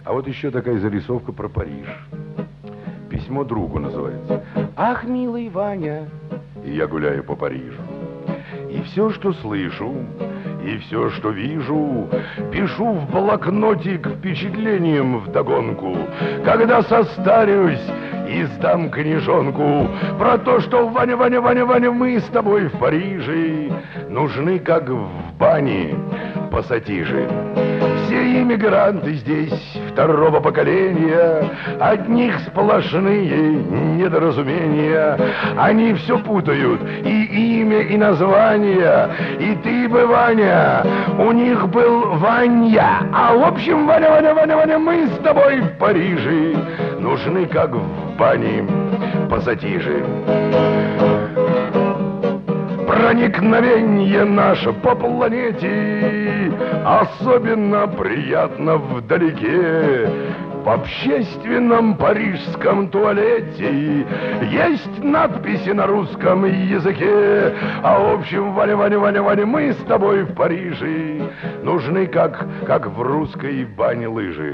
А вот еще такая зарисовка про Париж. Письмо другу называется. Ах, милый Ваня, и я гуляю по Парижу. И все, что слышу, и все, что вижу, пишу в блокнотик впечатлением вдогонку. Когда состарюсь, издам книжонку про то, что Ваня, Ваня, Ваня, Ваня, мы с тобой в Париже нужны, как в бане пассатижи. Все иммигранты здесь второго поколения, от них сплошные недоразумения. Они все путают, и имя, и название. И ты бы, Ваня, у них был Ваня. А в общем, Ваня, Ваня, Ваня, Ваня, мы с тобой в Париже нужны, как в бане пассатижи. Проникновение наше по планете особенно приятно вдалеке. В общественном парижском туалете есть надписи на русском языке. А в общем, Ваня, Ваня, Ваня, Ваня, мы с тобой в Париже нужны, как в русской бане лыжи.